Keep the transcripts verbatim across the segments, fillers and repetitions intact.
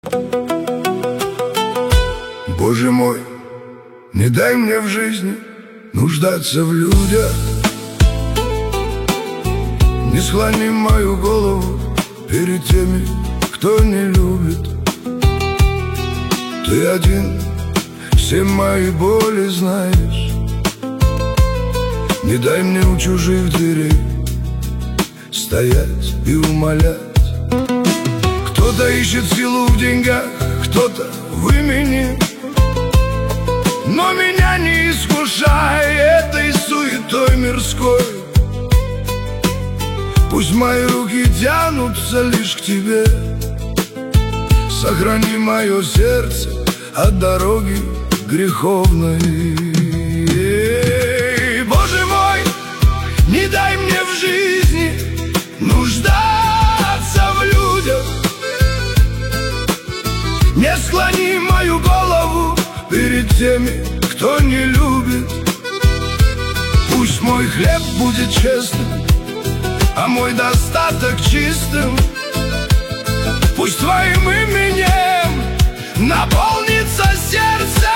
Боже мой, не дай мне в жизни нуждаться в людях. Не склони мою голову перед теми, кто не любит. Ты один все мои боли знаешь. Не дай мне у чужих дверей стоять и умолять. Кто-то ищет силу в деньгах, кто-то в имени, но меня не искушай этой суетой мирской. Пусть мои руки тянутся лишь к тебе. Сохрани мое сердце от дороги греховной. Эй, Боже мой, не дай мне в жизни нуждаться в людях. Не склони мою голову перед теми, кто не любит. Пусть мой хлеб будет честным, а мой достаток чистым. Пусть твоим именем наполнится сердце.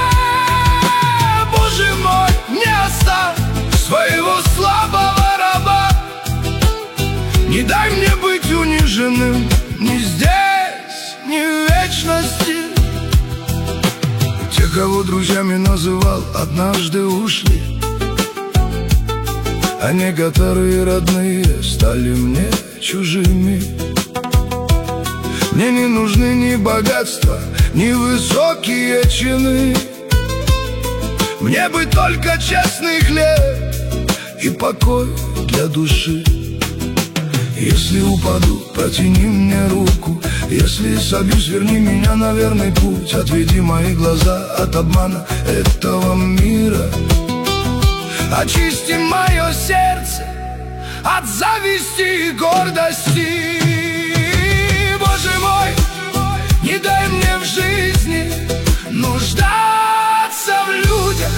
Боже мой, не оставь своего слабого раба. Не дай мне быть униженным ни здесь, ни в вечности. Те, кого друзьями называл, однажды ушли, а некоторые родные стали мне чужими. Мне не нужны ни богатства, ни высокие чины. Мне бы только честный хлеб и покой для души. Если упаду, протяни мне руку. Если собьюсь, верни меня на верный путь. Отведи мои глаза от обмана этого мира. Очисти мое сердце от зависти и гордости. Боже мой, не дай мне в жизни нуждаться в людях.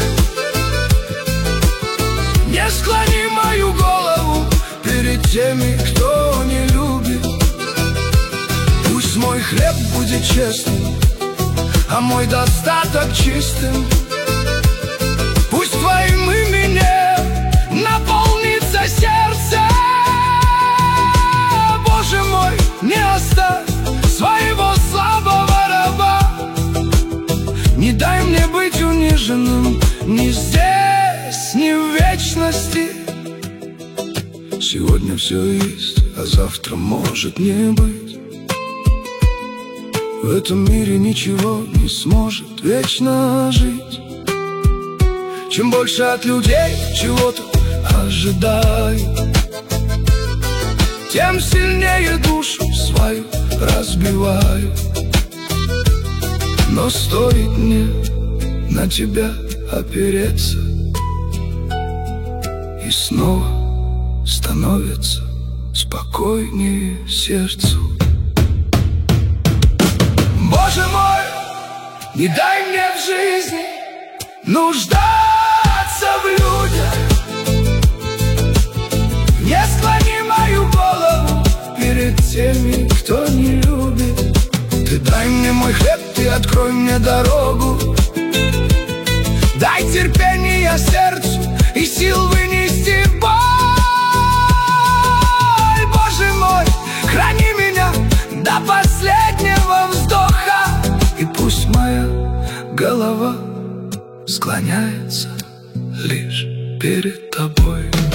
Не склони мою голову перед теми, кто не любит. Пусть мой хлеб будет честным, а мой достаток чистым. Пусть твоим именем наполнится сердце. Боже мой, не оставь своего слабого раба. Не дай мне быть униженным ни здесь, ни в вечности. Сегодня все есть, а завтра может не быть. В этом мире ничего не сможет вечно жить. Чем больше от людей чего-то ожидаю, тем сильнее душу свою разбиваю. Но стоит мне на тебя опереться, и снова становится спокойнее сердцу. Боже мой, не дай мне в жизни нуждаться в людях. Не склони мою голову перед теми, кто не любит. Ты дай мне мой хлеб, ты открой мне дорогу. Дай терпения сердцу и сил вынести боль. Боже мой, храни меня до последнего вздоха. И пусть моя голова склоняется лишь перед тобой.